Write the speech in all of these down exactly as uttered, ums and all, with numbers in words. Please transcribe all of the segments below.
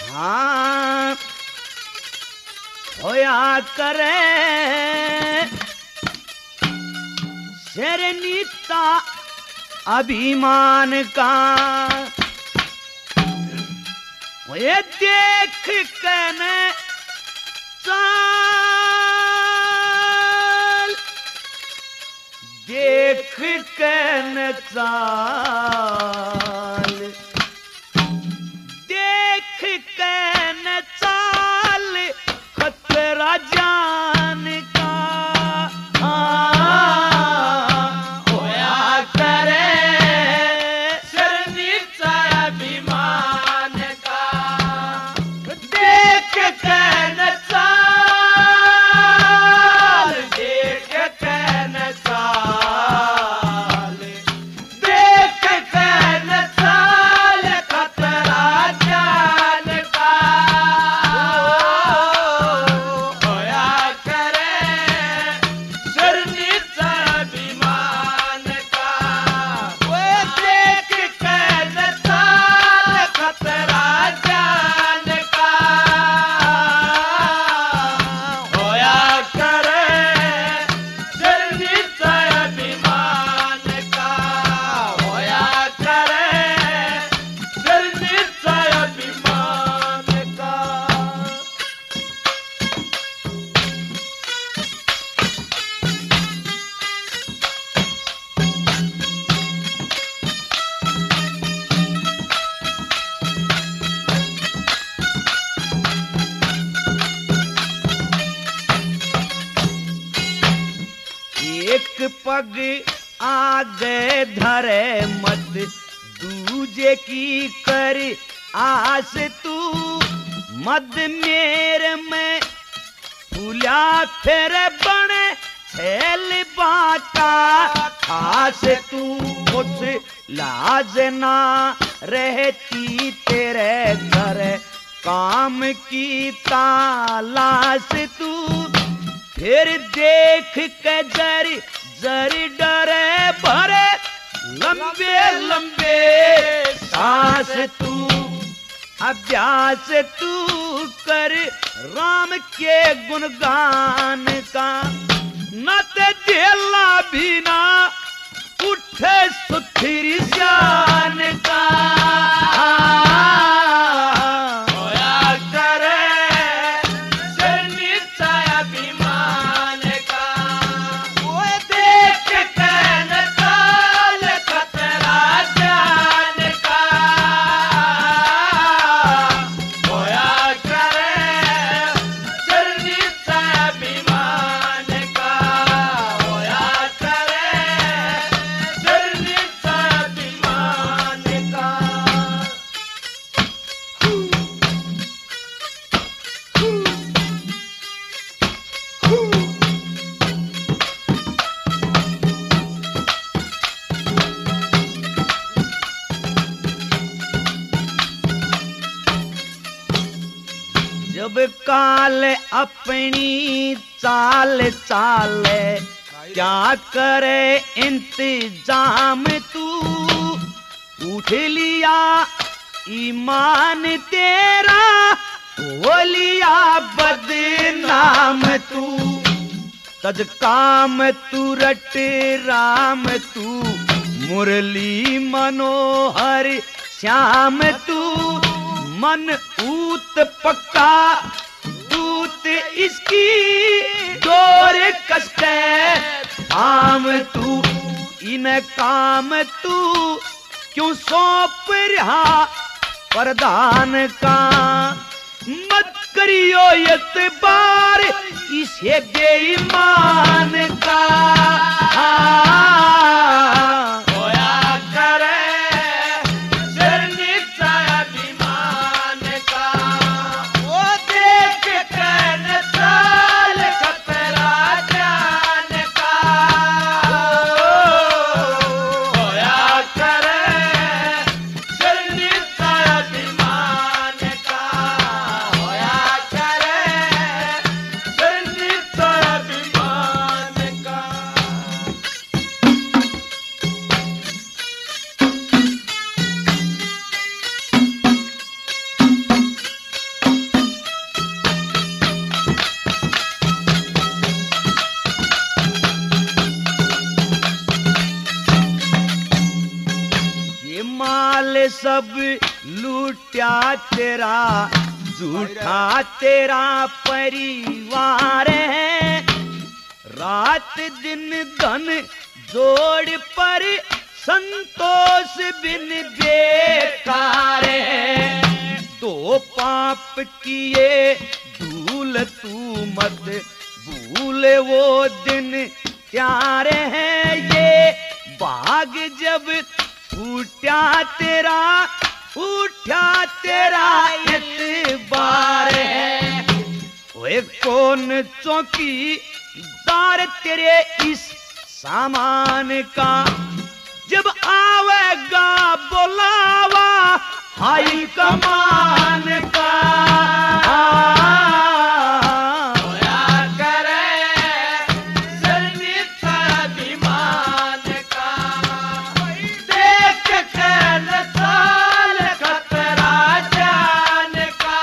हाँ होया करे शरणीता अभिमान का, ये देख के न चाल, देख के न चाल, देख के न चाल खतरा जान का। होया करे शरणीता अभिमान का, देख के न चाल, देख के न चाल, देख के न चाल खतरा जान का। होया करे शरणीता अभिमान का, वो देख के न चाल खतरा जान का। होया करे शरणीता अभिमान का, होया करे शरणीता अभिमान का। एक पग आगे धरे मत दूजे की कर आस तू, मद मेरे में फूला फिर बने छेल बाका खास तू। कुछ लाज ना रहती तेरे घर काम की तालाश तू, फिर देख के जरी जरी डरे भरे लंबे लंबे सांस तू। अभ्यास तू कर राम के गुणगान का, न ते जेला भी ना उठे सुथरी शान का। होया करे शरणीता अभिमान का, वो देख के न चाल खतरा जान का। होया करे शरणीता अभिमान का, होया करे शरणीता अभिमान का। जब काल अपनी चाल चाले, क्या करे इंतजाम तू। उठ लिया ईमान तेरा, हो लिया बदनाम तू। तज काम तू रट राम तू, मुरली मनोहर श्याम तू। मन ऊत पक्का दूत इसकी, डोर कष्टे थाम तू। इन काम तू क्यों सौंप रहा प्रधान का। मत करियो एतबार इसे बेईमान का। होया करे शरणीता अभिमान का, वो देख के न चाल खतरा जान का। होया करे शरणीता अभिमान का, होया करे शरणीता अभिमान का। माल सब लूटा तेरा, झूठा तेरा परिवार है। रात दिन धन जोड़ पर संतोष बिन बेकार है। दो पाप किए धूल तू मत भूल, वो दिन प्यारे हैं। ये बाग जब फूटा तेरा, उठा तेरा इतबार है। वे कौन चौकीदार तेरे इस सामान का, जब आवेगा बुलावा हाई कमान का। होया करे शर्मित अभिमान का, देख के नसाल खतरा जान का।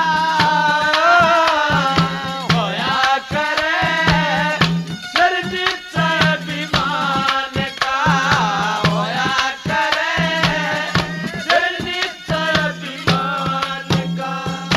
होया करे शर्मित अभिमान का, होया करे शर्मित अभिमान का।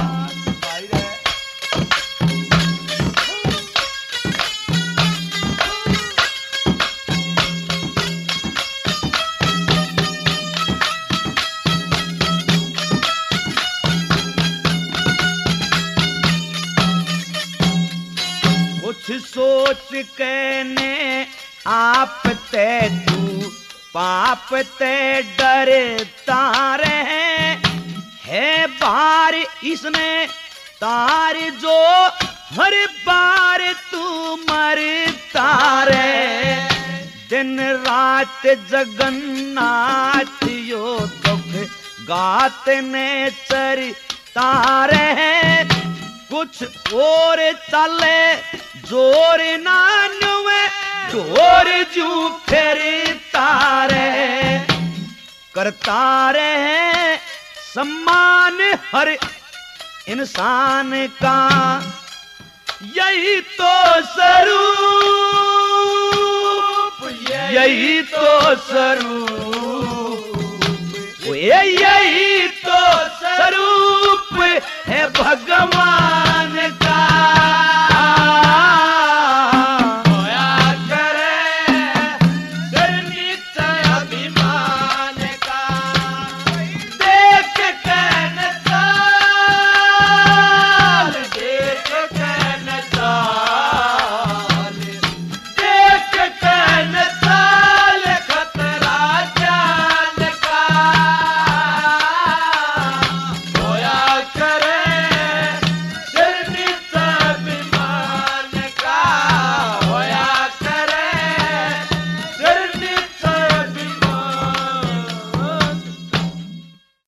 कुछ सोच कहने आप ते तू पाप ते डरता रहे। है बार इसने तार जो हर बार तू मरता रहे। दिन रात जगन्नाथ यो दुख गात ने चरता रहे। कुछ और चले जोर नानुए ढोर जू फिरता रहे। करता रहे सम्मान हर इंसान का, यही तो स्वरूप, यही तो स्वरूप, यही तो स्वरूप है भगवान